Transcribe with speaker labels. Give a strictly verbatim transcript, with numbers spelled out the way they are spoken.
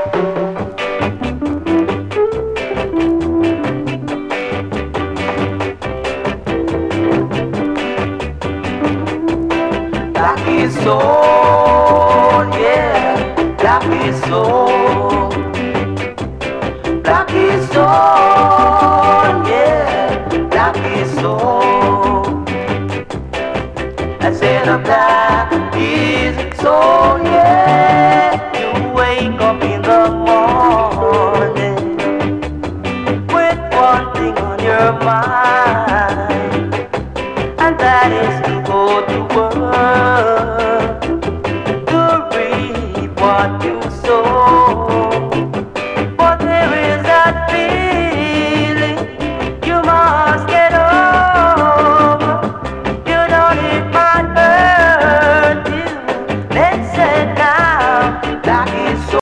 Speaker 1: Black is soul, yeah, black is soul. Black is soul, yeah, black is soul. I said a black is soul, yeah. You wake up in the morning with one thing on your mind, and that is to go to work to reap what you sow. But there is that feeling you must get over. You know it might hurt you. Let's say now, black is so.